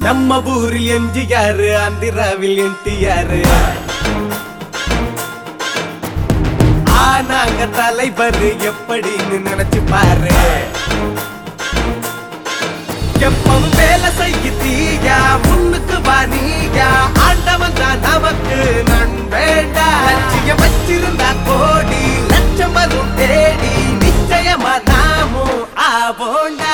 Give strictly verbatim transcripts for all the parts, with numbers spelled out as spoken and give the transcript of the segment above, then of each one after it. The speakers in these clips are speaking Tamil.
நம்ம ஊரில் எம்ஜிஆர், ஆந்திராவில் என்டிஆர். ஆனாங்க தலைவர் எப்படின்னு நினைச்சு பாரு. எப்பவும் வேலை செய்ய தீயா, முன்னுக்கு வாணியா, ஆண்டவன் தான் நமக்கு நண்பேண்டா. லட்சியம் வச்சிருந்தா கோடி, லட்சம் வரும் தேடி, நிச்சயமா நாமும் ஆவோண்டா.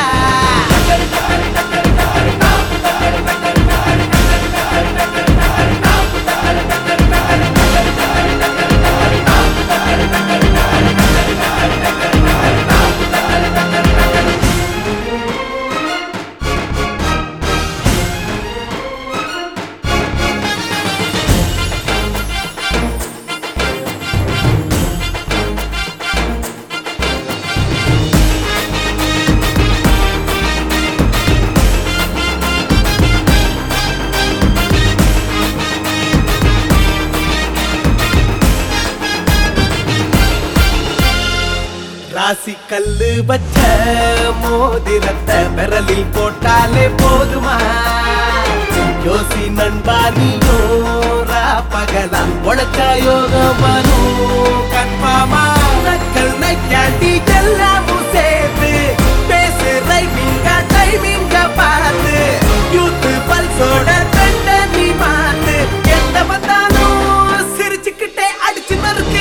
ராசி கல்லு வச்ச மோதிரத்தை விரலில் போட்டாலே போதுமா? யோசி நண்பா, நீயோ பகலா உழைச்சா யோகம் வரும் கன்பாமா. நக்கல் நைக்காண்டி எல்லாமும் சேர்த்து பேசு ரைமிங்க டைமிங்க பார்த்து, யூத்து பல்சோட பெண்ட நீ மாத்து. எந்த வந்தாலும் சிரிச்சுக்கிட்டே அடிச்சு மறுக்கு.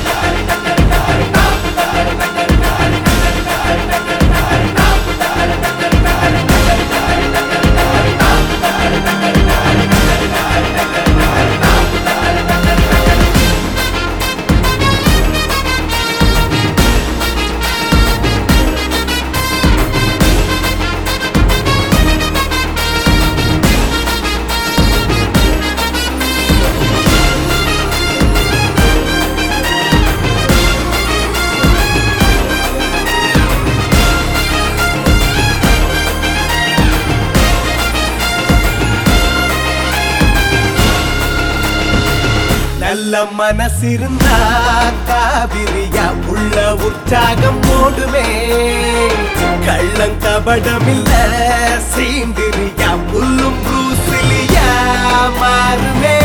நல்ல மனசிருந்தா காவிரியா உள்ள உற்சாகம் ஓடுமே. கள்ளம் கபடமில்ல சீந்திரியா புல்லும் ப்ரூசிலியா மாறுமே.